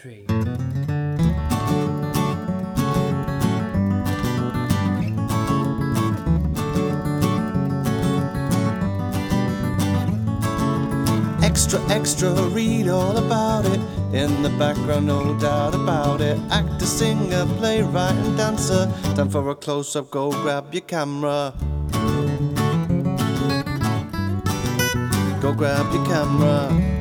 3. Extra, extra, read all about it. In the background, no doubt about it. Actor, singer, playwright and dancer. Time for a close-up, go grab your camera. Go grab your camera.